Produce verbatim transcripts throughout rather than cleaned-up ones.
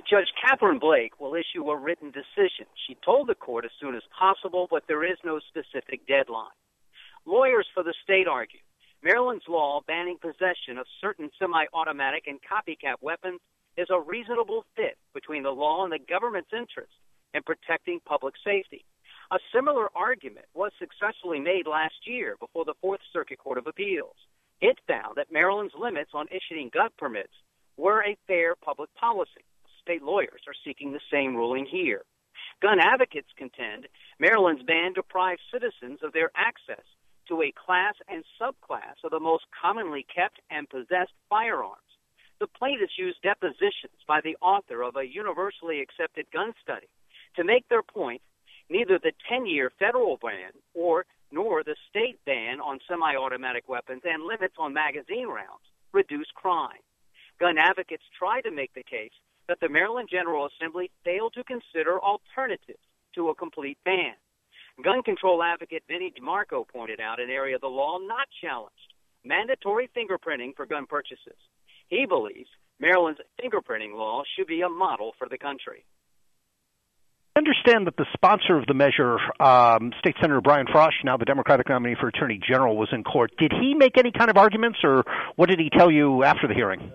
Judge Catherine Blake will issue a written decision. She told the court as soon as possible, but there is no specific deadline. Lawyers for the state argue Maryland's law banning possession of certain semi-automatic and copycat weapons is a reasonable fit between the law and the government's interest in protecting public safety. A similar argument was successfully made last year before the Fourth Circuit Court of Appeals. It found that Maryland's limits on issuing gun permits were a fair public policy. State lawyers are seeking the same ruling here. Gun advocates contend Maryland's ban deprives citizens of their access to a class and subclass of the most commonly kept and possessed firearms. The plaintiffs used depositions by the author of a universally accepted gun study to make their point. Neither the ten-year federal ban or nor the state ban on semi-automatic weapons and limits on magazine rounds reduce crime. Gun advocates try to make the case that the Maryland General Assembly failed to consider alternatives to a complete ban. Gun control advocate Vinnie DeMarco pointed out an area of the law not challenged, mandatory fingerprinting for gun purchases. He believes Maryland's fingerprinting law should be a model for the country. I understand that the sponsor of the measure, um, State Senator Brian Frosh, now the Democratic nominee for Attorney General, was in court. Did he make any kind of arguments, or what did he tell you after the hearing?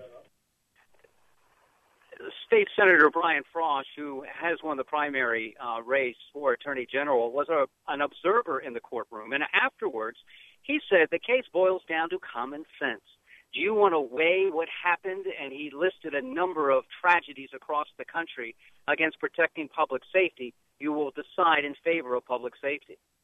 State Senator Brian Frosh, who has won the primary uh, race for Attorney General, was a, an observer in the courtroom. And afterwards, he said the case boils down to common sense. Do you want to weigh what happened? And he listed a number of tragedies across the country against protecting public safety. You will decide in favor of public safety.